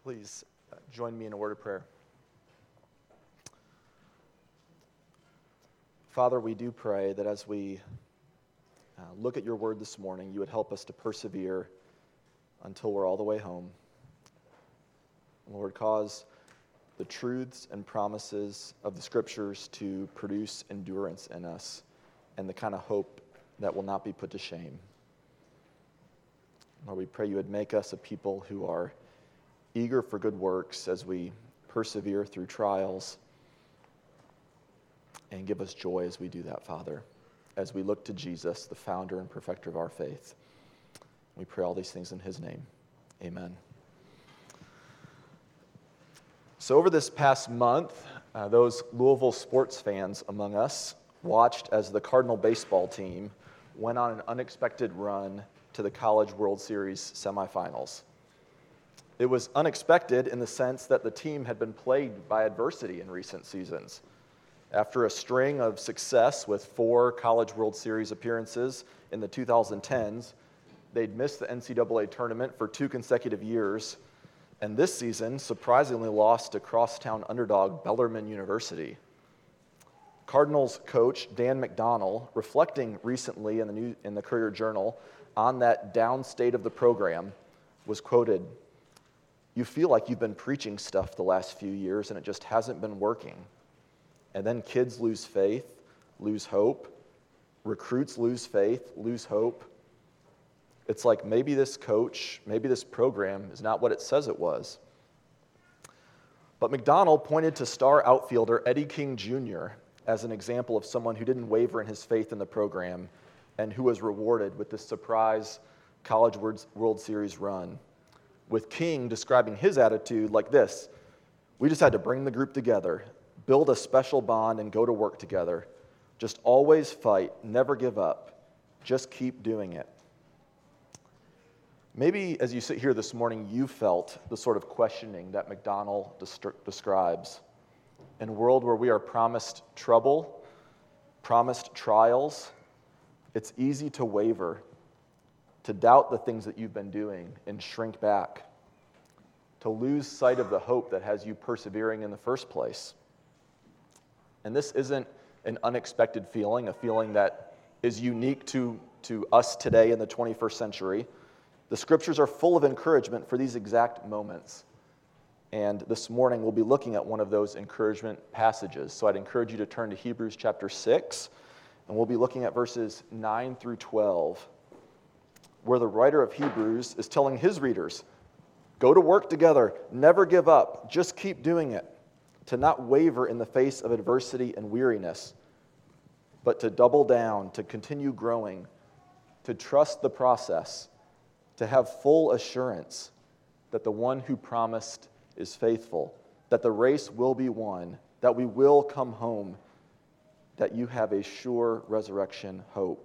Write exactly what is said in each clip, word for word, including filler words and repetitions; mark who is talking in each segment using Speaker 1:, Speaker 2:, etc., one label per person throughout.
Speaker 1: Please uh, join me in a word of prayer. Father, we do pray that as we uh, look at your word this morning, you would help us to persevere until we're all the way home. Lord, cause the truths and promises of the Scriptures to produce endurance in us and the kind of hope that will not be put to shame. Lord, we pray you would make us a people who are eager for good works as we persevere through trials, and give us joy as we do that, Father, as we look to Jesus, the founder and perfecter of our faith. We pray all these things in his name. Amen. So over this past month, uh, those Louisville sports fans among us watched as the Cardinal baseball team went on an unexpected run to the College World Series semifinals. It was unexpected in the sense that the team had been plagued by adversity in recent seasons. After a string of success with four College World Series appearances in the two thousand tens, they'd missed the N C double A tournament for two consecutive years, and this season surprisingly lost to crosstown underdog Bellarmine University. Cardinals coach Dan McDonnell, reflecting recently in the New, in the Courier-Journal on that down state of the program, was quoted, "You feel like you've been preaching stuff the last few years and it just hasn't been working. And then kids lose faith, lose hope. Recruits lose faith, lose hope. It's like maybe this coach, maybe this program is not what it says it was." But McDonnell pointed to star outfielder Eddie King Junior as an example of someone who didn't waver in his faith in the program and who was rewarded with this surprise College World Series run, with King describing his attitude like this: "We just had to bring the group together, build a special bond, and go to work together. Just always fight, never give up. Just keep doing it." Maybe as you sit here this morning, you felt the sort of questioning that McDonnell dest- describes. In a world where we are promised trouble, promised trials, it's easy to waver, to doubt the things that you've been doing and shrink back, to lose sight of the hope that has you persevering in the first place. And this isn't an unexpected feeling, a feeling that is unique to, to us today in the twenty-first century. The Scriptures are full of encouragement for these exact moments. And this morning we'll be looking at one of those encouragement passages. So I'd encourage you to turn to Hebrews chapter six, and we'll be looking at verses nine through twelve, where the writer of Hebrews is telling his readers, go to work together, never give up, just keep doing it, to not waver in the face of adversity and weariness, but to double down, to continue growing, to trust the process, to have full assurance that the one who promised is faithful, that the race will be won, that we will come home, that you have a sure resurrection hope.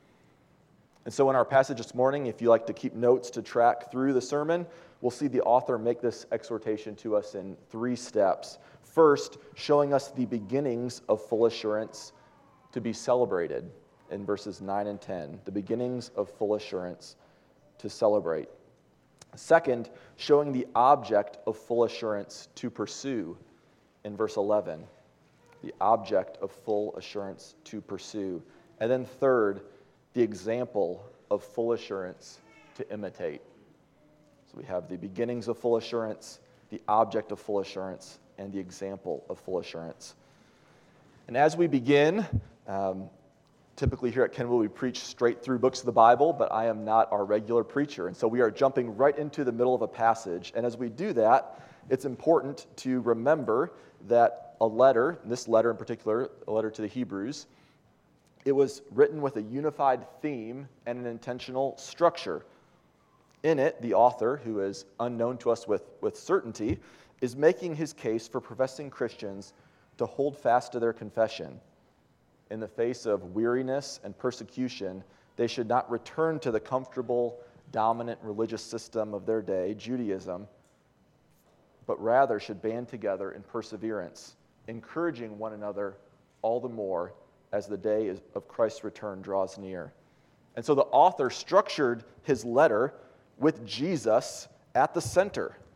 Speaker 1: And so in our passage this morning, if you like to keep notes to track through the sermon, we'll see the author make this exhortation to us in three steps. First, showing us the beginnings of full assurance to be celebrated in verses nine and ten, the beginnings of full assurance to celebrate. Second, showing the object of full assurance to pursue in verse eleven, the object of full assurance to pursue. And then third, the example of full assurance to imitate. So we have the beginnings of full assurance, the object of full assurance, and the example of full assurance. And as we begin, um, typically here at Kenwood we preach straight through books of the Bible, but I am not our regular preacher, and so we are jumping right into the middle of a passage. And as we do that, it's important to remember that a letter, this letter in particular, a letter to the Hebrews, it was written with a unified theme and an intentional structure. In it, the author, who is unknown to us with, with certainty, is making his case for professing Christians to hold fast to their confession. In the face of weariness and persecution, they should not return to the comfortable, dominant religious system of their day, Judaism, but rather should band together in perseverance, encouraging one another all the more as the day of Christ's return draws near. And so the author structured his letter with Jesus at the center.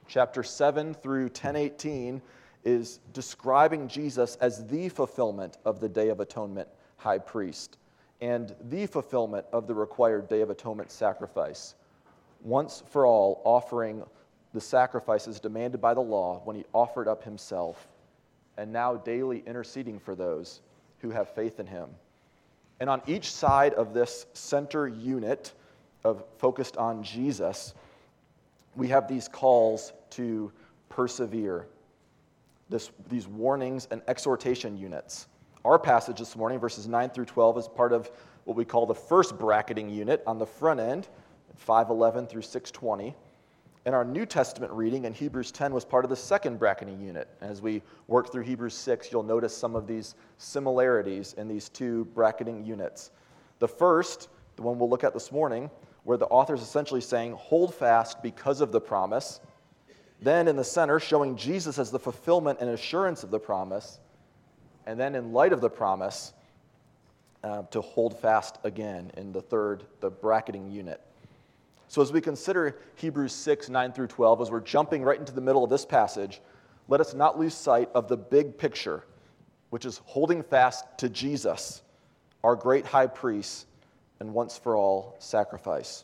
Speaker 1: Chapter seven through ten eighteen is describing Jesus as the fulfillment of the Day of Atonement high priest and the fulfillment of the required Day of Atonement sacrifice, once for all offering the sacrifices demanded by the law when he offered up himself, and now daily interceding for those who have faith in him. And on each side of this center unit of focused on Jesus, we have these calls to persevere, this, these warnings and exhortation units. Our passage this morning, verses nine through twelve, is part of what we call the first bracketing unit on the front end, five eleven through six twenty. And our New Testament reading in Hebrews ten was part of the second bracketing unit. As we work through Hebrews six, you'll notice some of these similarities in these two bracketing units. The first, the one we'll look at this morning, where the author is essentially saying, hold fast because of the promise. Then in the center, showing Jesus as the fulfillment and assurance of the promise. And then in light of the promise, uh, to hold fast again in the third, the bracketing unit. So as we consider Hebrews six, nine through twelve, as we're jumping right into the middle of this passage, let us not lose sight of the big picture, which is holding fast to Jesus, our great high priest and once for all sacrifice.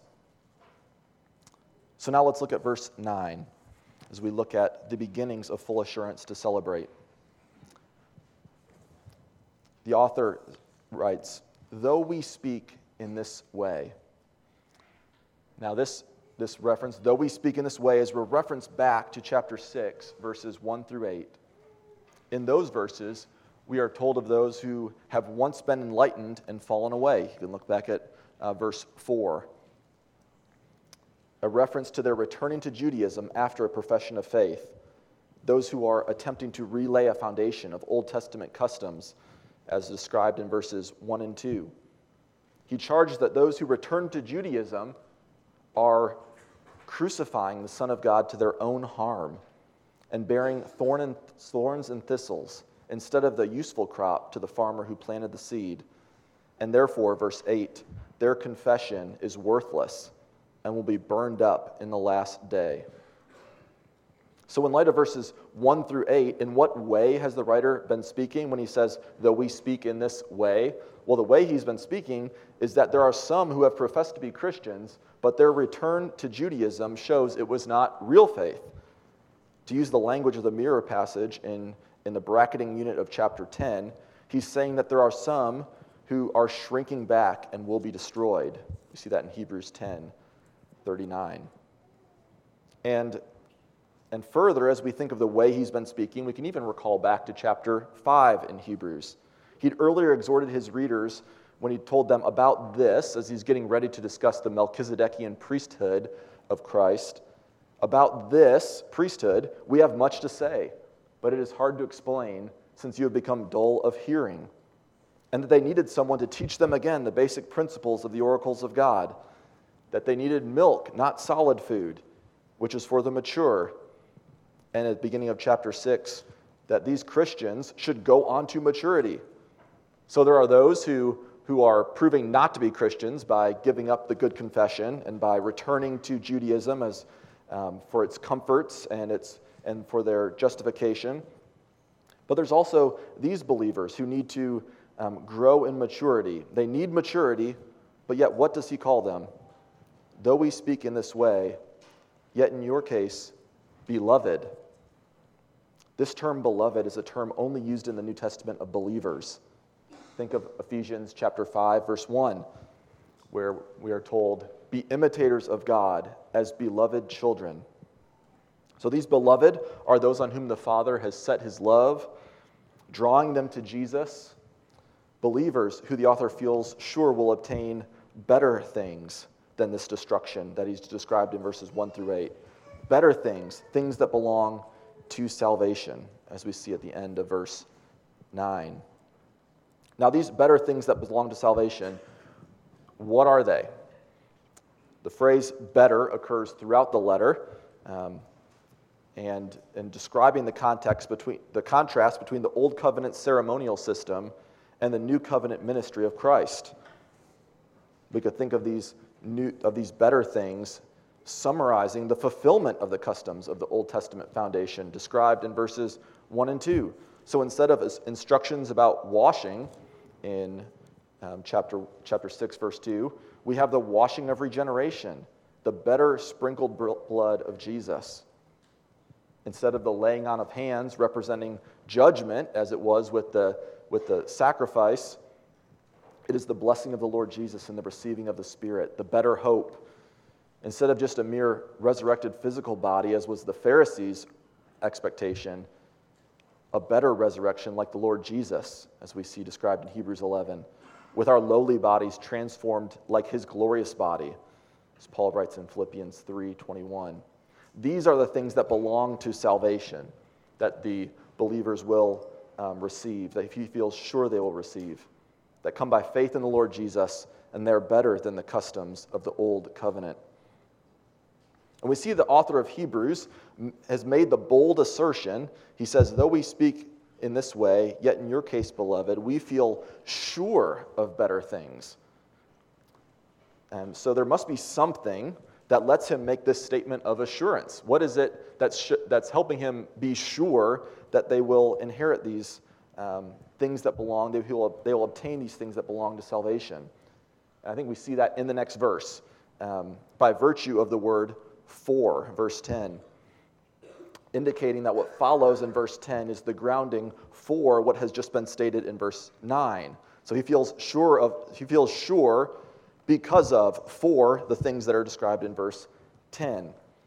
Speaker 1: So now let's look at verse nine as we look at the beginnings of full assurance to celebrate. The author writes, though we speak in this way. Now this, this reference, though we speak in this way, is a reference back to chapter six, verses one through eight. In those verses, we are told of those who have once been enlightened and fallen away. You can look back at uh, verse four. A reference to their returning to Judaism after a profession of faith. Those who are attempting to relay a foundation of Old Testament customs, as described in verses one and two. He charges that those who return to Judaism are crucifying the Son of God to their own harm and bearing thorn and, thorns and thistles instead of the useful crop to the farmer who planted the seed. And therefore, verse eight, their confession is worthless and will be burned up in the last day. So in light of verses one through eight, in what way has the writer been speaking when he says, though we speak in this way? Well, the way he's been speaking is that there are some who have professed to be Christians, but their return to Judaism shows it was not real faith. To use the language of the mirror passage in, in the bracketing unit of chapter ten, he's saying that there are some who are shrinking back and will be destroyed. You see that in Hebrews ten thirty-nine. And And further, as we think of the way he's been speaking, we can even recall back to chapter five in Hebrews. He'd earlier exhorted his readers when he told them about this, as he's getting ready to discuss the Melchizedekian priesthood of Christ. About this priesthood, we have much to say, but it is hard to explain since you have become dull of hearing. And that they needed someone to teach them again the basic principles of the oracles of God. That they needed milk, not solid food, which is for the mature. And at the beginning of chapter six, that these Christians should go on to maturity. So there are those who, who are proving not to be Christians by giving up the good confession and by returning to Judaism as um, for its comforts and its and for their justification. But there's also these believers who need to um, grow in maturity. They need maturity, but yet what does he call them? Though we speak in this way, yet in your case, beloved. This term beloved is a term only used in the New Testament of believers. Think of Ephesians chapter five, verse one, where we are told, be imitators of God as beloved children. So these beloved are those on whom the Father has set his love, drawing them to Jesus. Believers who the author feels sure will obtain better things than this destruction that he's described in verses one through eight. Better things, things that belong to salvation, as we see at the end of verse nine. Now, these better things that belong to salvation, what are they? The phrase better occurs throughout the letter, um, and in describing the context between the contrast between the old covenant ceremonial system and the new covenant ministry of Christ. We could think of these new of these better things summarizing the fulfillment of the customs of the Old Testament foundation described in verses one and two. So instead of instructions about washing in um, chapter, chapter six, verse two, we have the washing of regeneration, the better sprinkled blood of Jesus. Instead of the laying on of hands representing judgment, as it was with the, with the sacrifice, it is the blessing of the Lord Jesus and the receiving of the Spirit, the better hope. Instead of just a mere resurrected physical body, as was the Pharisees' expectation, a better resurrection like the Lord Jesus, as we see described in Hebrews eleven, with our lowly bodies transformed like his glorious body, as Paul writes in Philippians three twenty-one. These are the things that belong to salvation, that the believers will um, receive, that he feels sure they will receive, that come by faith in the Lord Jesus, and they're better than the customs of the old covenant. And we see the author of Hebrews has made the bold assertion. He says, though we speak in this way, yet in your case, beloved, we feel sure of better things. And so there must be something that lets him make this statement of assurance. What is it that's, sh- that's helping him be sure that they will inherit these um, things that belong, they will, they will obtain these things that belong to salvation? And I think we see that in the next verse, um, by virtue of the word for, verse ten, indicating that what follows in verse ten is the grounding for what has just been stated in verse nine. So he feels sure of he feels sure because of for the things that are described in verse ten.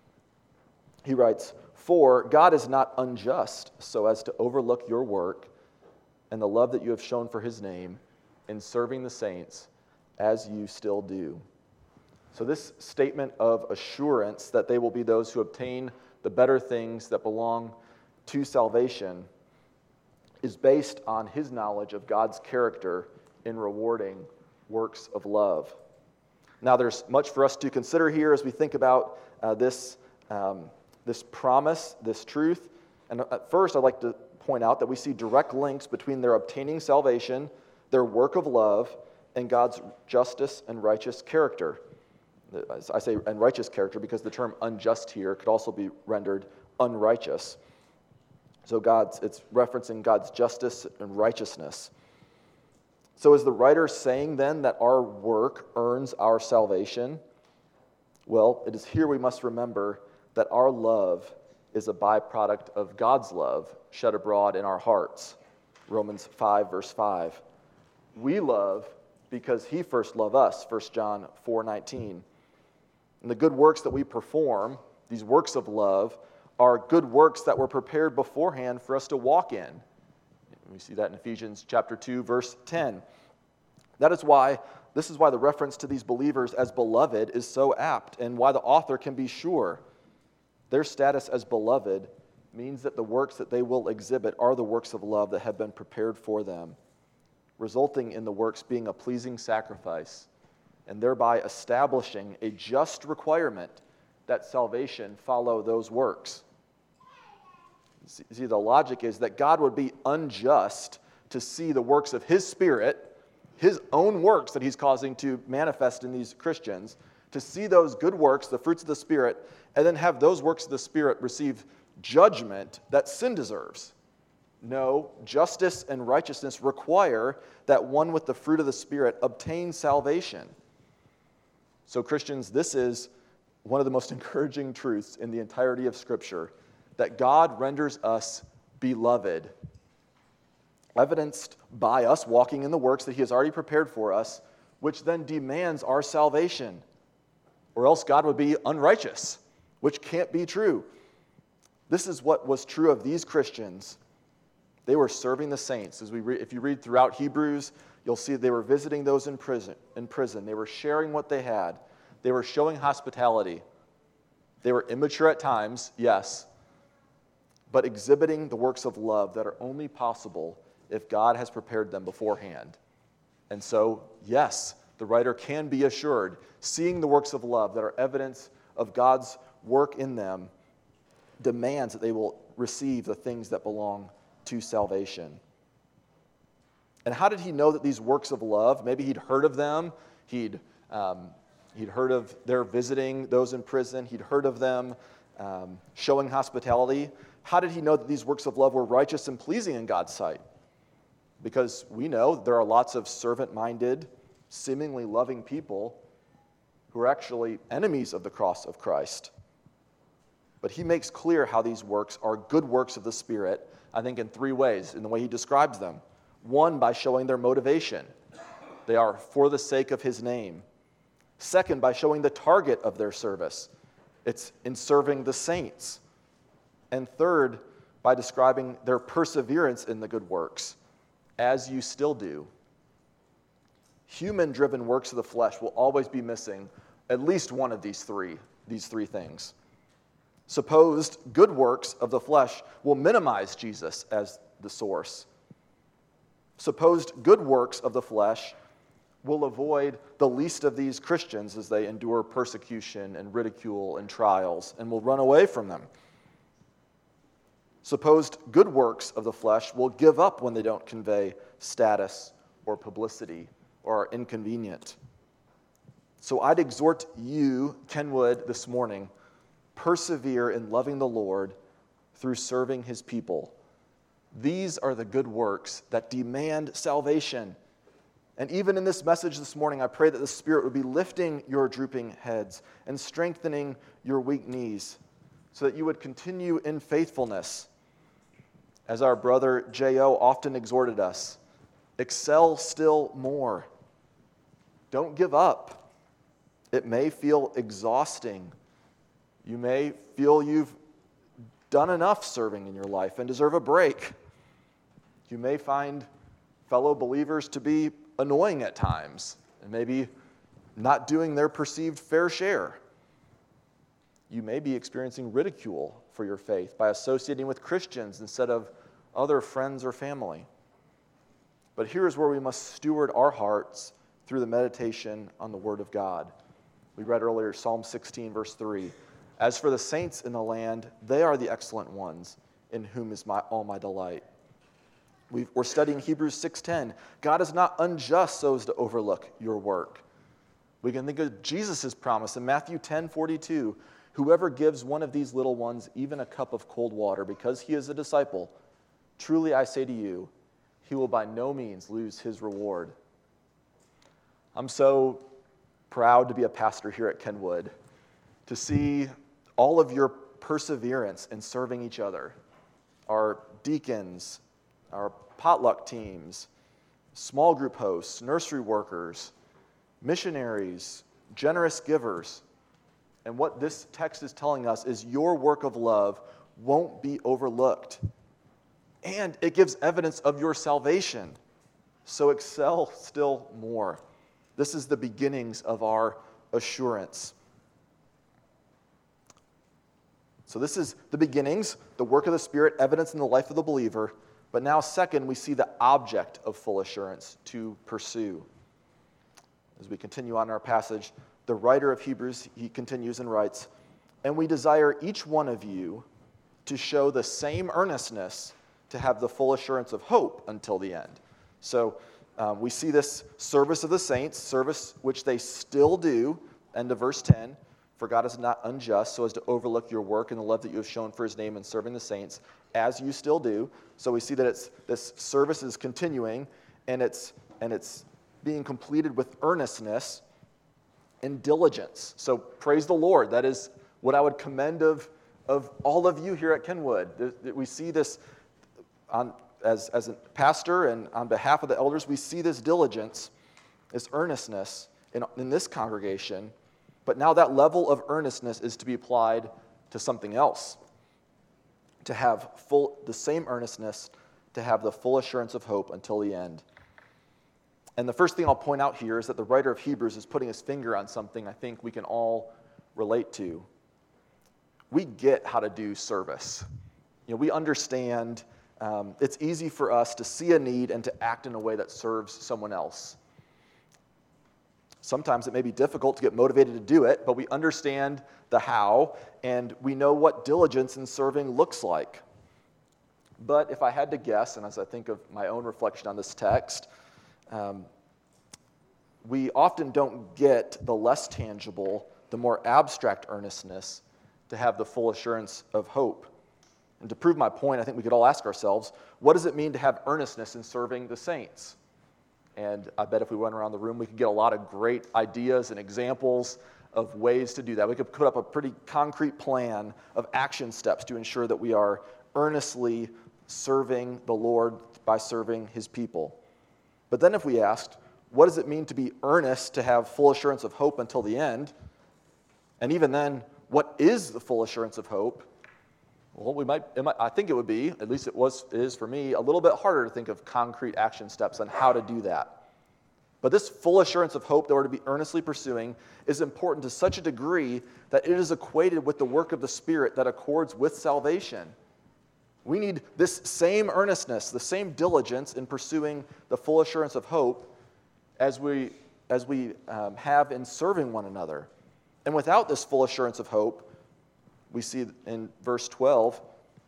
Speaker 1: He writes, "For God is not unjust so as to overlook your work and the love that you have shown for his name in serving the saints as you still do." So this statement of assurance that they will be those who obtain the better things that belong to salvation is based on his knowledge of God's character in rewarding works of love. Now, there's much for us to consider here as we think about uh, this, um, this promise, this truth. And at first, I'd like to point out that we see direct links between their obtaining salvation, their work of love, and God's justice and righteous character. I say and righteous character because the term unjust here could also be rendered unrighteous. So God's it's referencing God's justice and righteousness. So is the writer saying then that our work earns our salvation? Well, it is here we must remember that our love is a byproduct of God's love shed abroad in our hearts. Romans five, verse five. We love because he first loved us, First John four nineteen. And the good works that we perform, these works of love, are good works that were prepared beforehand for us to walk in. We see that in Ephesians chapter two, verse ten. That is why, this is why the reference to these believers as beloved is so apt, and why the author can be sure. Their status as beloved means that the works that they will exhibit are the works of love that have been prepared for them, resulting in the works being a pleasing sacrifice, and thereby establishing a just requirement that salvation follow those works. See, the logic is that God would be unjust to see the works of his Spirit, his own works that he's causing to manifest in these Christians, to see those good works, the fruits of the Spirit, and then have those works of the Spirit receive judgment that sin deserves. No, justice and righteousness require that one with the fruit of the Spirit obtain salvation. So Christians, this is one of the most encouraging truths in the entirety of Scripture, that God renders us beloved, evidenced by us walking in the works that he has already prepared for us, which then demands our salvation, or else God would be unrighteous, which can't be true. This is what was true of these Christians. They were serving the saints. As we re- if you read throughout Hebrews, you'll see they were visiting those in prison. In prison, they were sharing what they had. They were showing hospitality. They were immature at times, yes, but exhibiting the works of love that are only possible if God has prepared them beforehand. And so, yes, the writer can be assured, seeing the works of love that are evidence of God's work in them demands that they will receive the things that belong to salvation. And how did he know that these works of love, maybe he'd heard of them, he'd um, He'd heard of their visiting those in prison. He'd heard of them um, showing hospitality. How did he know that these works of love were righteous and pleasing in God's sight? Because we know there are lots of servant-minded, seemingly loving people who are actually enemies of the cross of Christ. But he makes clear how these works are good works of the Spirit, I think in three ways, in the way he describes them. One, by showing their motivation. They are for the sake of his name. Second, by showing the target of their service. It's in serving the saints. And third, by describing their perseverance in the good works, as you still do. Human-driven works of the flesh will always be missing at least one of these three, these three things. Supposed good works of the flesh will minimize Jesus as the source. Supposed good works of the flesh will avoid the least of these Christians as they endure persecution and ridicule and trials, and will run away from them. Supposed good works of the flesh will give up when they don't convey status or publicity or are inconvenient. So I'd exhort you, Kenwood, this morning, persevere in loving the Lord through serving his people. These are the good works that demand salvation. And even in this message this morning, I pray that the Spirit would be lifting your drooping heads and strengthening your weak knees so that you would continue in faithfulness. As our brother J O often exhorted us, excel still more. Don't give up. It may feel exhausting. You may feel you've done enough serving in your life and deserve a break. You may find fellow believers to be annoying at times and maybe not doing their perceived fair share. You may be experiencing ridicule for your faith by associating with Christians instead of other friends or family. But here's where we must steward our hearts through the meditation on the Word of God. We read earlier Psalm sixteen, verse three. As for the saints in the land, they are the excellent ones, in whom is my, all my delight. We've, we're studying Hebrews six ten. God is not unjust so as to overlook your work. We can think of Jesus' promise in Matthew ten forty-two. Whoever gives one of these little ones even a cup of cold water because he is a disciple, truly I say to you, he will by no means lose his reward. I'm so proud to be a pastor here at Kenwood, to see all of your perseverance in serving each other. Our deacons, our potluck teams, small group hosts, nursery workers, missionaries, generous givers. And what this text is telling us is your work of love won't be overlooked. And it gives evidence of your salvation. So excel still more. This is the beginnings of our assurance. So this is the beginnings, the work of the Spirit, evidence in the life of the believer. But now, second, we see the object of full assurance to pursue. As we continue on in our passage, the writer of Hebrews, he continues and writes, "And we desire each one of you to show the same earnestness to have the full assurance of hope until the end." So um, we see this service of the saints, service which they still do, end of verse ten. For God is not unjust so as to overlook your work and the love that you have shown for his name in serving the saints, as you still do. So we see that it's this service is continuing, and it's and it's being completed with earnestness and diligence. So praise the Lord. That is what I would commend of, of all of you here at Kenwood. We see this on as, as a pastor and on behalf of the elders, we see this diligence, this earnestness in, in this congregation. But now that level of earnestness is to be applied to something else. To have full the same earnestness, to have the full assurance of hope until the end. And the first thing I'll point out here is that the writer of Hebrews is putting his finger on something I think we can all relate to. We get how to do service. You know, we understand um, it's easy for us to see a need and to act in a way that serves someone else. Sometimes it may be difficult to get motivated to do it, but we understand the how, and we know what diligence in serving looks like. But if I had to guess, and as I think of my own reflection on this text, um, we often don't get the less tangible, the more abstract earnestness to have the full assurance of hope. And to prove my point, I think we could all ask ourselves, what does it mean to have earnestness in serving the saints? And I bet if we went around the room, we could get a lot of great ideas and examples of ways to do that. We could put up a pretty concrete plan of action steps to ensure that we are earnestly serving the Lord by serving his people. But then if we asked, what does it mean to be earnest to have full assurance of hope until the end? And even then, what is the full assurance of hope? Well, we might, it might, I think it would be, at least it was, it is for me, a little bit harder to think of concrete action steps on how to do that. But this full assurance of hope that we're to be earnestly pursuing is important to such a degree that it is equated with the work of the Spirit that accords with salvation. We need this same earnestness, the same diligence in pursuing the full assurance of hope as we, as we um, have in serving one another. And without this full assurance of hope, we see in verse twelve,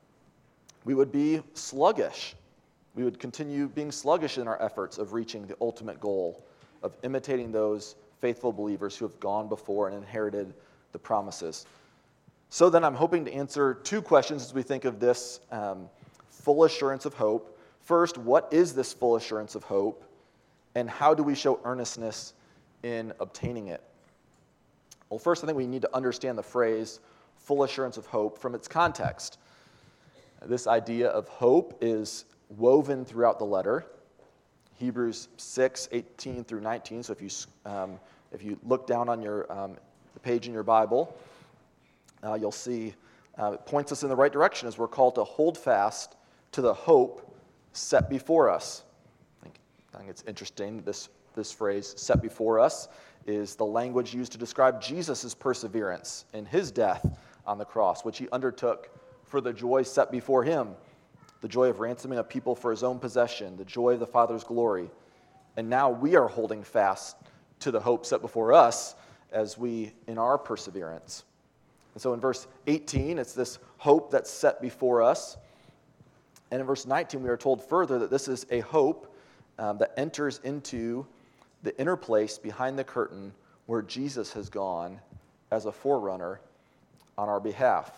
Speaker 1: we would be sluggish. We would continue being sluggish in our efforts of reaching the ultimate goal of imitating those faithful believers who have gone before and inherited the promises. So then I'm hoping to answer two questions as we think of this um, full assurance of hope. First, what is this full assurance of hope? And how do we show earnestness in obtaining it? Well, first, I think we need to understand the phrase full assurance of hope from its context. This idea of hope is woven throughout the letter. Hebrews six, eighteen through nineteen. So if you um, if you look down on your um, the page in your Bible, uh, you'll see uh, it points us in the right direction as we're called to hold fast to the hope set before us. I think, I think it's interesting, this, this phrase, set before us, is the language used to describe Jesus' perseverance in his death on the cross, which he undertook for the joy set before him, the joy of ransoming a people for his own possession, the joy of the Father's glory. And now we are holding fast to the hope set before us as we, in our perseverance. And so in verse eighteen, it's this hope that's set before us. And in verse nineteen, we are told further that this is a hope um, that enters into the inner place behind the curtain where Jesus has gone as a forerunner on our behalf.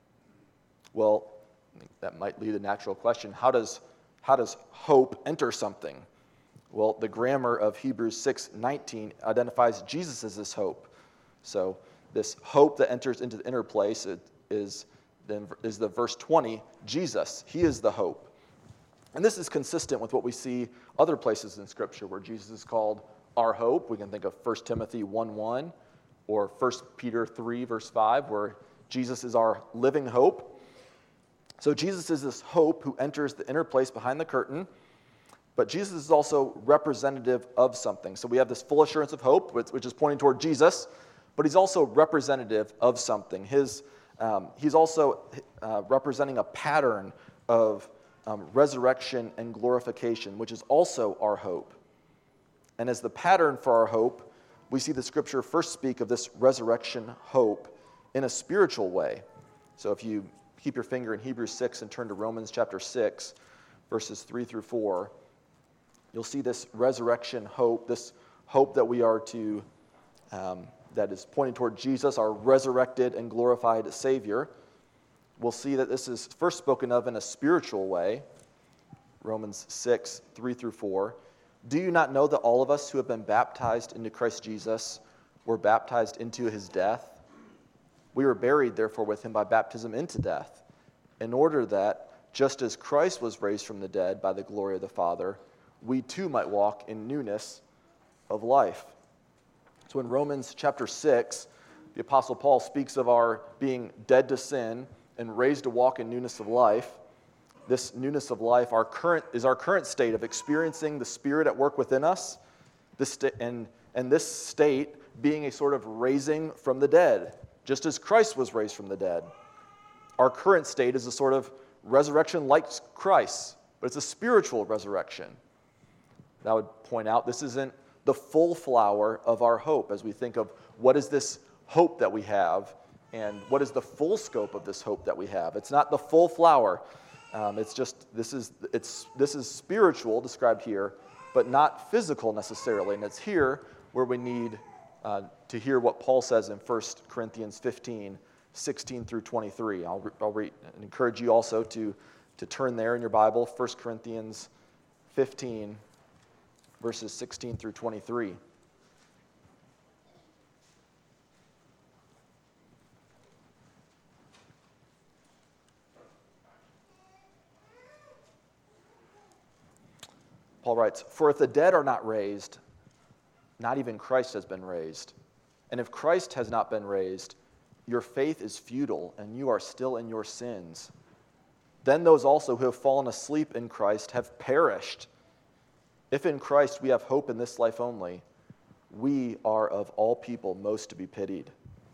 Speaker 1: Well, that might lead a natural question. How does, how does hope enter something? Well, the grammar of Hebrews six nineteen identifies Jesus as this hope. So this hope that enters into the inner place is, then, is the verse twenty, Jesus. He is the hope. And this is consistent with what we see other places in Scripture where Jesus is called our hope. We can think of First Timothy one one or First Peter three, verse five, where Jesus is our living hope. So Jesus is this hope who enters the inner place behind the curtain, but Jesus is also representative of something. So we have this full assurance of hope, which is pointing toward Jesus, but he's also representative of something. His, um, he's also uh, representing a pattern of um, resurrection and glorification, which is also our hope. And as the pattern for our hope, we see the Scripture first speak of this resurrection hope in a spiritual way. So if you keep your finger in Hebrews six and turn to Romans chapter six, verses three through four, you'll see this resurrection hope, this hope that we are to, um, that is pointing toward Jesus, our resurrected and glorified Savior. We'll see that this is first spoken of in a spiritual way. Romans six, three through four. Do you not know that all of us who have been baptized into Christ Jesus were baptized into his death? We were buried, therefore, with him by baptism into death, in order that, just as Christ was raised from the dead by the glory of the Father, we too might walk in newness of life. So in Romans chapter six, the Apostle Paul speaks of our being dead to sin and raised to walk in newness of life. This newness of life our current, is our current state of experiencing the Spirit at work within us, this sta- and, and this state being a sort of raising from the dead, just as Christ was raised from the dead. Our current state is a sort of resurrection like Christ, but it's a spiritual resurrection. And I would point out this isn't the full flower of our hope as we think of what is this hope that we have and what is the full scope of this hope that we have. It's not the full flower. Um, it's just, this is, it's, this is spiritual described here, but not physical necessarily. And it's here where we need uh, to hear what Paul says in First Corinthians fifteen, sixteen through twenty-three. I'll, re- I'll re- encourage you also to, to turn there in your Bible, First Corinthians fifteen, verses sixteen through twenty-three. Paul writes, "For if the dead are not raised, not even Christ has been raised. And if Christ has not been raised, your faith is futile, and you are still in your sins. Then those also who have fallen asleep in Christ have perished. If in Christ we have hope in this life only, we are of all people most to be pitied.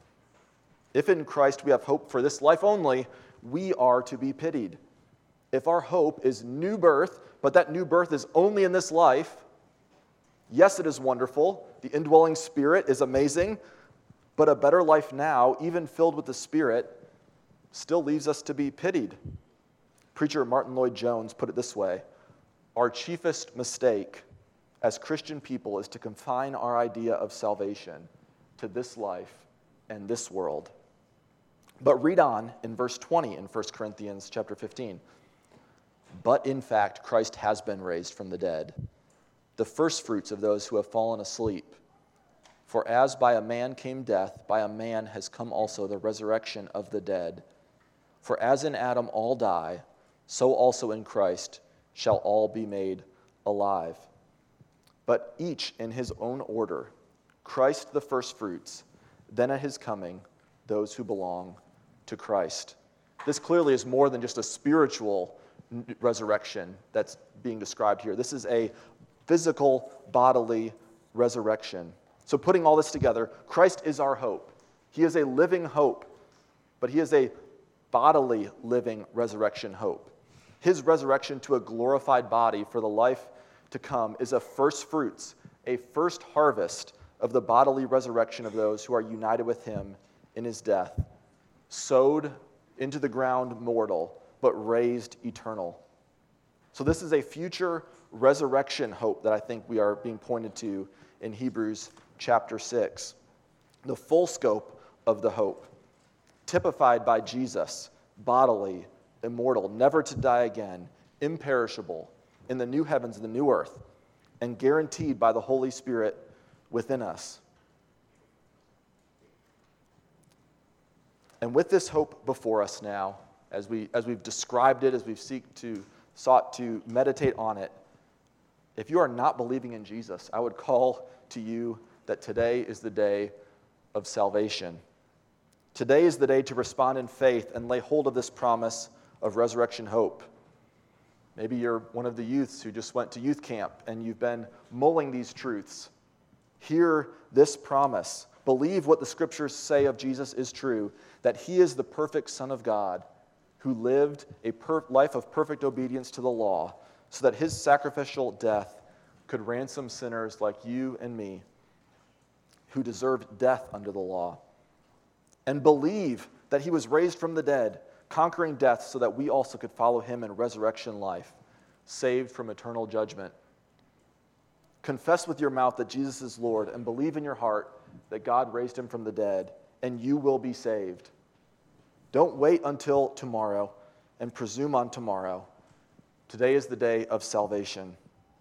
Speaker 1: If in Christ we have hope for this life only, we are to be pitied. If our hope is new birth, but that new birth is only in this life, yes, it is wonderful. The indwelling Spirit is amazing, but a better life now, even filled with the Spirit, still leaves us to be pitied." Preacher Martin Lloyd-Jones put it this way: "Our chiefest mistake as Christian people is to confine our idea of salvation to this life and this world." But read on in verse twenty in First Corinthians chapter fifteen. "But in fact, Christ has been raised from the dead, the firstfruits of those who have fallen asleep. For as by a man came death, by a man has come also the resurrection of the dead. For as in Adam all die, so also in Christ shall all be made alive. But each in his own order, Christ the firstfruits, then at his coming, those who belong to Christ." This clearly is more than just a spiritual resurrection that's being described here. This is a physical, bodily resurrection. So putting all this together, Christ is our hope. He is a living hope, but he is a bodily living resurrection hope. His resurrection to a glorified body for the life to come is a first fruits, a first harvest of the bodily resurrection of those who are united with him in his death, sowed into the ground mortal, but raised eternal. So this is a future resurrection hope that I think we are being pointed to in Hebrews chapter six. The full scope of the hope, typified by Jesus, bodily, immortal, never to die again, imperishable, in the new heavens and the new earth, and guaranteed by the Holy Spirit within us. And with this hope before us now, as we as we've described it, as we've seek to sought to meditate on it, if you are not believing in Jesus, I would call to you that today is the day of salvation. Today is the day to respond in faith and lay hold of this promise of resurrection hope. Maybe you're one of the youths who just went to youth camp and you've been mulling these truths. Hear this promise. Believe what the scriptures say of Jesus is true, that he is the perfect Son of God who lived a per- life of perfect obedience to the law so that his sacrificial death could ransom sinners like you and me who deserved death under the law. And believe that he was raised from the dead, conquering death so that we also could follow him in resurrection life, saved from eternal judgment. Confess with your mouth that Jesus is Lord and believe in your heart that God raised him from the dead, and you will be saved. Don't wait until tomorrow and presume on tomorrow. Today is the day of salvation.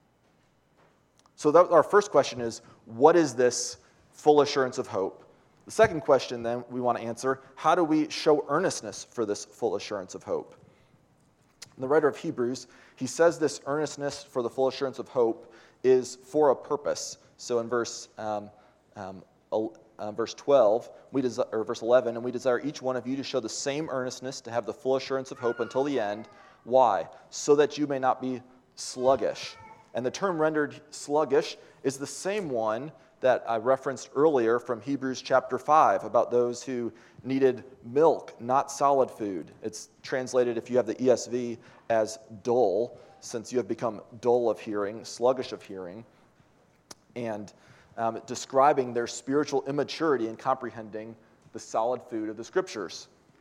Speaker 1: So that, our first question is, what is this full assurance of hope? The second question then we want to answer, how do we show earnestness for this full assurance of hope? The writer of Hebrews, he says this earnestness for the full assurance of hope is for a purpose. So in verse um, um, uh, verse twelve, we desi- or verse eleven, and we desire each one of you to show the same earnestness to have the full assurance of hope until the end. Why? So that you may not be sluggish. And the term rendered sluggish is the same one that I referenced earlier from Hebrews chapter five about those who needed milk, not solid food. It's translated, if you have the E S V, as dull, since you have become dull of hearing, sluggish of hearing, and um, describing their spiritual immaturity in comprehending the solid food of the Scriptures.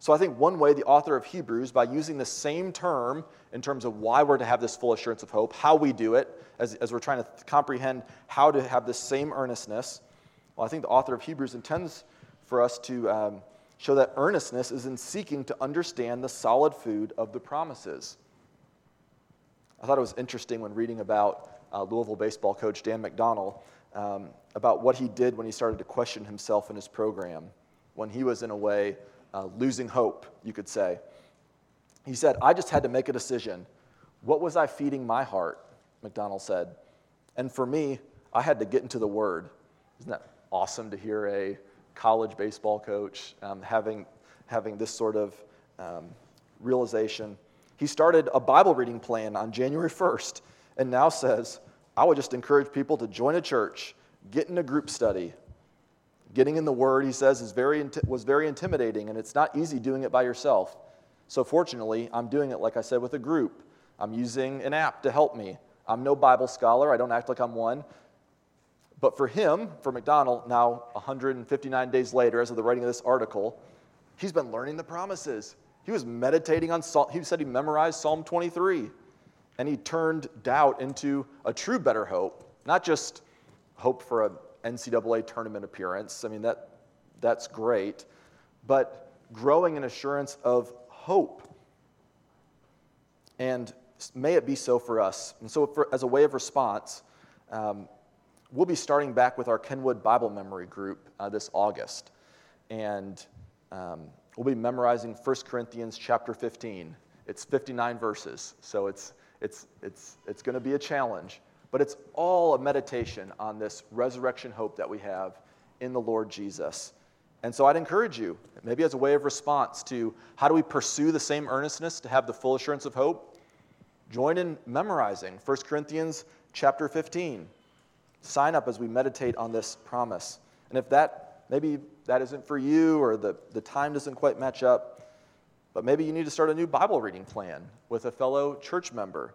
Speaker 1: So I think one way the author of Hebrews, by using the same term in terms of why we're to have this full assurance of hope, how we do it, as, as we're trying to comprehend how to have this same earnestness, well, I think the author of Hebrews intends for us to um, show that earnestness is in seeking to understand the solid food of the promises. I thought it was interesting when reading about uh, Louisville baseball coach Dan McDonnell, um, about what he did when he started to question himself in his program, when he was in a way uh, losing hope, you could say. He said, I just had to make a decision. What was I feeding my heart? McDonnell said. And for me, I had to get into the Word. Isn't that awesome to hear a college baseball coach um, having, having this sort of um, realization? He started a Bible reading plan on January first and now says, I would just encourage people to join a church, get in a group study. Getting in the Word, he says, is very was very intimidating, and it's not easy doing it by yourself. So fortunately, I'm doing it, like I said, with a group. I'm using an app to help me. I'm no Bible scholar. I don't act like I'm one. But for him, for McDonnell, now one hundred fifty-nine days later, as of the writing of this article, he's been learning the promises. He was meditating on Psalm. He said he memorized Psalm twenty-three. And he turned doubt into a true better hope, not just hope for an N C double A tournament appearance. I mean, that that's great, but growing an assurance of hope. And may it be so for us. And so for, as a way of response, um, we'll be starting back with our Kenwood Bible Memory Group uh, this August. And um, we'll be memorizing First Corinthians chapter fifteen. It's fifty-nine verses, so it's It's, it's, it's going to be a challenge, but it's all a meditation on this resurrection hope that we have in the Lord Jesus. And so I'd encourage you, maybe as a way of response to how do we pursue the same earnestness to have the full assurance of hope, join in memorizing First Corinthians chapter fifteen. Sign up as we meditate on this promise. And if that, maybe that isn't for you or the, the time doesn't quite match up, but maybe you need to start a new Bible reading plan with a fellow church member.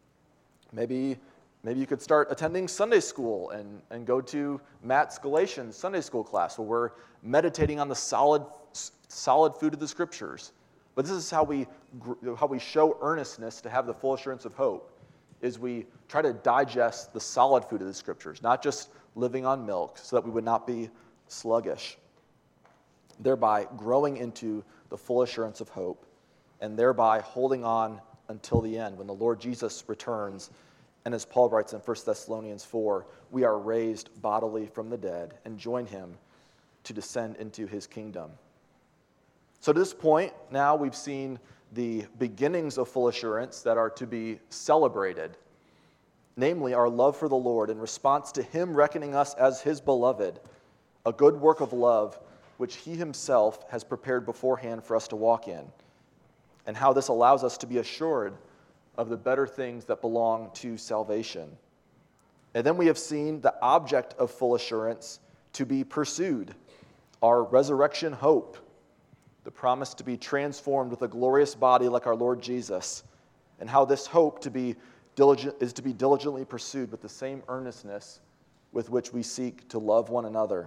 Speaker 1: Maybe, maybe you could start attending Sunday school and, and go to Matt's Galatians Sunday school class where we're meditating on the solid, solid food of the Scriptures. But this is how we, how we show earnestness to have the full assurance of hope, is we try to digest the solid food of the Scriptures, not just living on milk, so that we would not be sluggish, thereby growing into the full assurance of hope, and thereby holding on until the end when the Lord Jesus returns. And as Paul writes in First Thessalonians four, we are raised bodily from the dead and join him to descend into his kingdom. So to this point, now we've seen the beginnings of full assurance that are to be celebrated, namely our love for the Lord in response to him reckoning us as his beloved, a good work of love which he himself has prepared beforehand for us to walk in, and how this allows us to be assured of the better things that belong to salvation. And then we have seen the object of full assurance to be pursued, our resurrection hope, the promise to be transformed with a glorious body like our Lord Jesus, and how this hope to be diligent, is to be diligently pursued with the same earnestness with which we seek to love one another.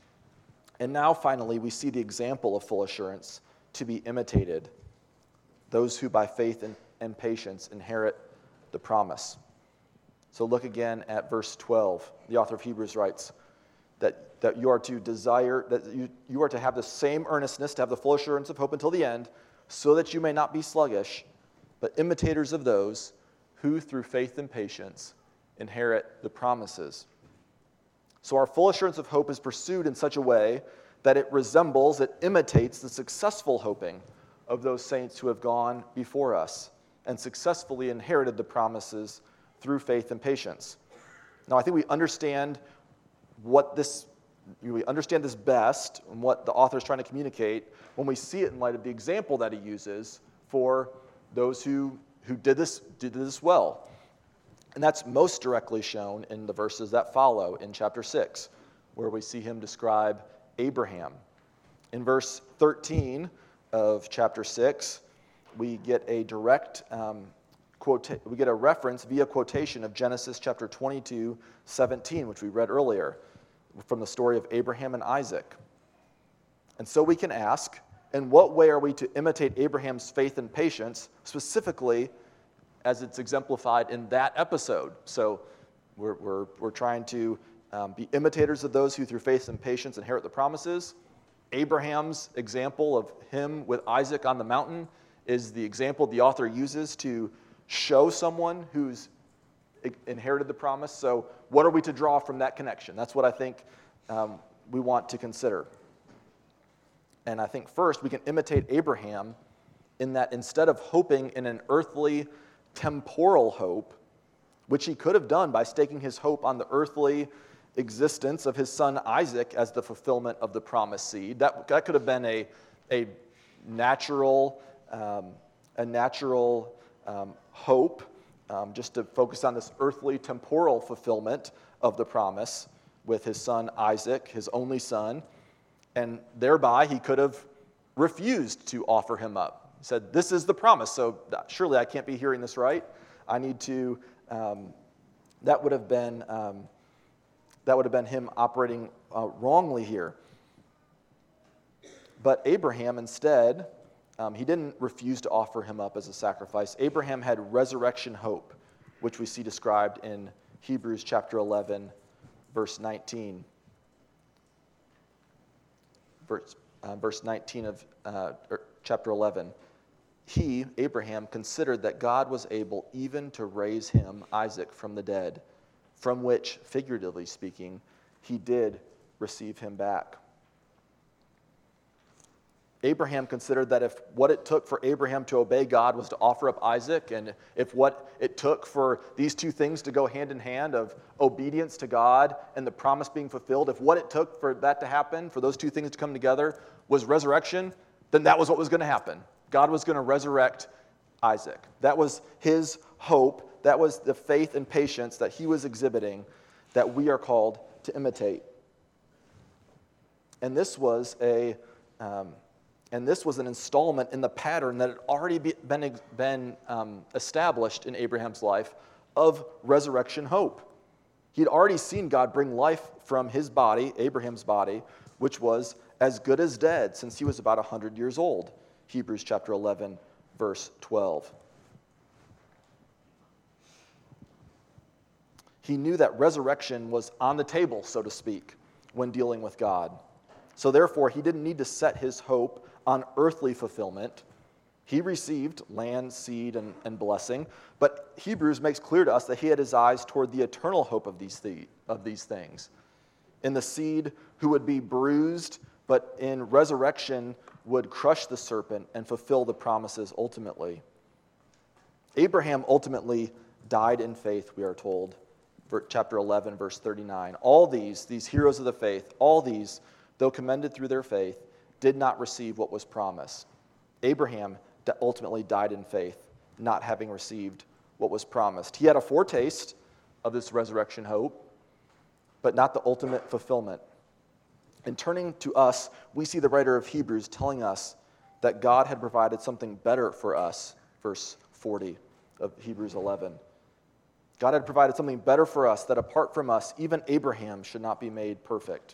Speaker 1: And now, finally, we see the example of full assurance to be imitated, those who by faith and, and patience inherit the promise. So look again at verse twelve. The author of Hebrews writes that, that you are to desire, that you, you are to have the same earnestness, to have the full assurance of hope until the end, so that you may not be sluggish, but imitators of those who through faith and patience inherit the promises. So our full assurance of hope is pursued in such a way that it resembles, it imitates the successful hoping of those saints who have gone before us and successfully inherited the promises through faith and patience. Now, I think we understand what this, we understand this best and what the author is trying to communicate when we see it in light of the example that he uses for those who, who did this, did this well. And that's most directly shown in the verses that follow in chapter six, where we see him describe Abraham. In verse thirteen of chapter six, we get a direct um, quote, we get a reference via quotation of Genesis chapter twenty-two, seventeen, which we read earlier, from the story of Abraham and Isaac. And so we can ask, In what way are we to imitate Abraham's faith and patience, specifically as it's exemplified in that episode? So we're, we're, we're trying to um, be imitators of those who through faith and patience inherit the promises. Abraham's example of him with Isaac on the mountain is the example the author uses to show someone who's inherited the promise. So what are we to draw from that connection? That's what I think um, we want to consider. And I think first we can imitate Abraham in that instead of hoping in an earthly, temporal hope, which he could have done by staking his hope on the earthly existence of his son Isaac as the fulfillment of the promised seed, that, that could have been a, a natural, um, a natural um, hope, um, just to focus on this earthly, temporal fulfillment of the promise with his son Isaac, his only son. And thereby, he could have refused to offer him up. He said, this is the promise, so surely I can't be hearing this right. I need to, um, that would have been, um, that would have been him operating uh, wrongly here. But Abraham instead, um, he didn't refuse to offer him up as a sacrifice. Abraham had resurrection hope, which we see described in Hebrews chapter eleven, verse nineteen. Verse, uh, verse nineteen of uh, chapter eleven. He, Abraham, considered that God was able even to raise him, Isaac, from the dead, from which, figuratively speaking, he did receive him back. Abraham considered that if what it took for Abraham to obey God was to offer up Isaac, and if what it took for these two things to go hand in hand of obedience to God and the promise being fulfilled, if what it took for that to happen, for those two things to come together, was resurrection, then that was what was going to happen. God was going to resurrect Isaac. That was his hope. That was the faith and patience that he was exhibiting that we are called to imitate. And this was a... Um, And this was an installment in the pattern that had already been, been um, established in Abraham's life of resurrection hope. He'd already seen God bring life from his body, Abraham's body, which was as good as dead since he was about one hundred years old. Hebrews chapter eleven, verse twelve. He knew that resurrection was on the table, so to speak, when dealing with God. So therefore, he didn't need to set his hope on earthly fulfillment. He received land, seed, and, and blessing, but Hebrews makes clear to us that he had his eyes toward the eternal hope of these, th- of these things. In the seed who would be bruised, but in resurrection would crush the serpent and fulfill the promises ultimately. Abraham ultimately died in faith, we are told. Chapter eleven, verse thirty-nine. All these, these heroes of the faith, all these, though commended through their faith, did not receive what was promised. Abraham ultimately died in faith, not having received what was promised. He had a foretaste of this resurrection hope, but not the ultimate fulfillment. And turning to us, we see the writer of Hebrews telling us that God had provided something better for us, verse forty of Hebrews eleven. God had provided something better for us, that apart from us, even Abraham should not be made perfect.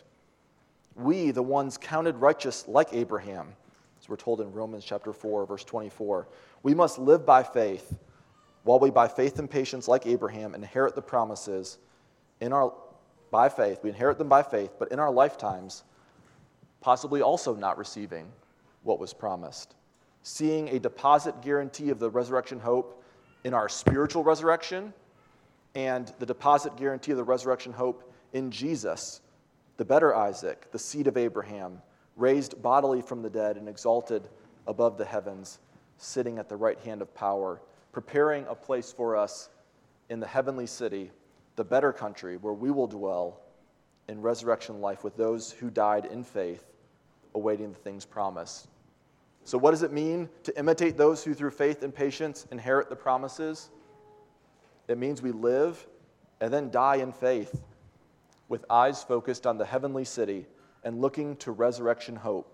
Speaker 1: We, the ones counted righteous like Abraham, as we're told in Romans chapter four, verse twenty-four, we must live by faith, while we by faith and patience like Abraham inherit the promises in our by faith. We inherit them by faith, but in our lifetimes, possibly also not receiving what was promised. Seeing a deposit guarantee of the resurrection hope in our spiritual resurrection, and the deposit guarantee of the resurrection hope in Jesus, the better Isaac, the seed of Abraham, raised bodily from the dead and exalted above the heavens, sitting at the right hand of power, preparing a place for us in the heavenly city, the better country where we will dwell in resurrection life with those who died in faith, awaiting the things promised. So what does it mean to imitate those who through faith and patience inherit the promises? It means we live and then die in faith, with eyes focused on the heavenly city and looking to resurrection hope.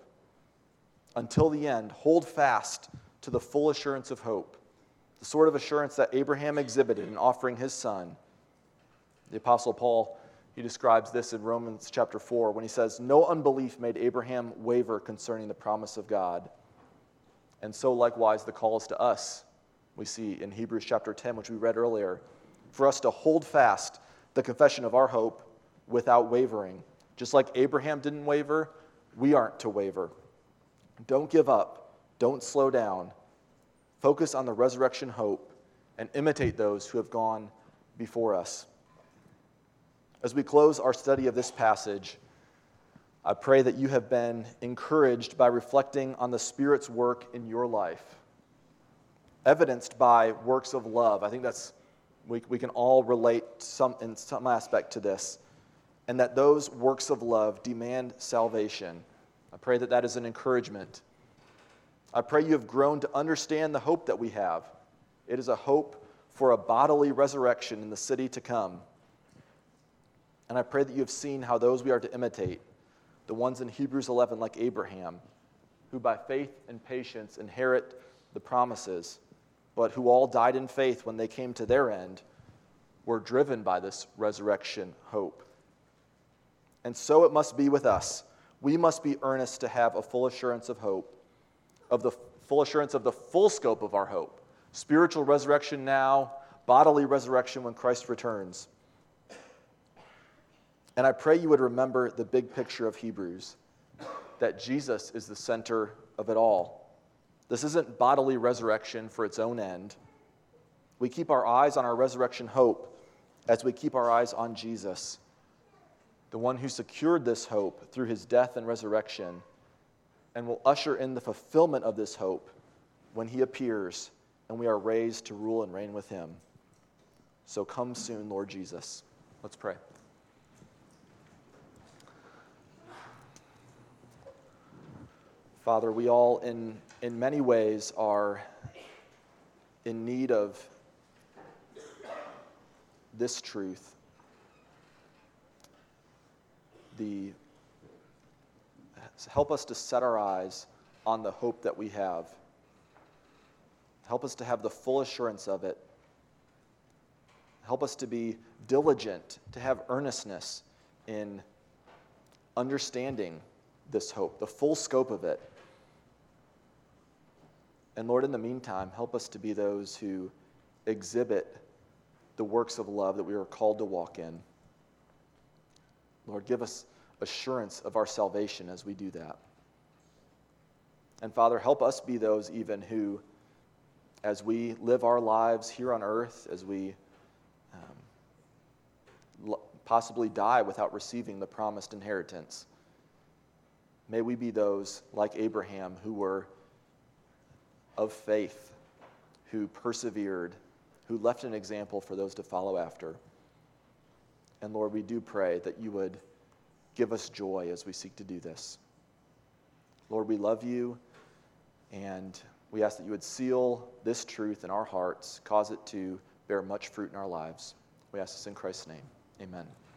Speaker 1: Until the end, hold fast to the full assurance of hope, the sort of assurance that Abraham exhibited in offering his son. The Apostle Paul He describes this in Romans chapter four when he says, "No unbelief made Abraham waver concerning the promise of God." And so likewise the call is to us. We see in Hebrews chapter ten, which we read earlier, for us to hold fast the confession of our hope without wavering. Just like Abraham didn't waver, we aren't to waver. Don't give up. Don't slow down. Focus on the resurrection hope and imitate those who have gone before us. As we close our study of this passage, I pray that you have been encouraged by reflecting on the Spirit's work in your life, evidenced by works of love. I think that's we, we can all relate some in some aspect to this, and that those works of love demand salvation. I pray that that is an encouragement. I pray you have grown to understand the hope that we have. It is a hope for a bodily resurrection in the city to come. And I pray that you have seen how those we are to imitate, the ones in Hebrews eleven like Abraham, who by faith and patience inherit the promises, but who all died in faith when they came to their end, were driven by this resurrection hope. And so it must be with us. We must be earnest to have a full assurance of hope, of the full assurance of the full scope of our hope. Spiritual resurrection now, bodily resurrection when Christ returns. And I pray you would remember the big picture of Hebrews, that Jesus is the center of it all. This isn't bodily resurrection for its own end. We keep our eyes on our resurrection hope as we keep our eyes on Jesus, the one who secured this hope through his death and resurrection, and will usher in the fulfillment of this hope when he appears and we are raised to rule and reign with him. So come soon, Lord Jesus. Let's pray. Father, we all in, in many ways are in need of this truth. The, help us to set our eyes on the hope that we have. Help us to have the full assurance of it. Help us to be diligent, to have earnestness in understanding this hope, the full scope of it. And Lord, in the meantime, help us to be those who exhibit the works of love that we are called to walk in. Lord, give us assurance of our salvation as we do that. And Father, help us be those even who, as we live our lives here on earth, as we um, possibly die without receiving the promised inheritance, may we be those like Abraham who were of faith, who persevered, who left an example for those to follow after. And Lord, we do pray that you would give us joy as we seek to do this. Lord, we love you, and we ask that you would seal this truth in our hearts, cause it to bear much fruit in our lives. We ask this in Christ's name. Amen.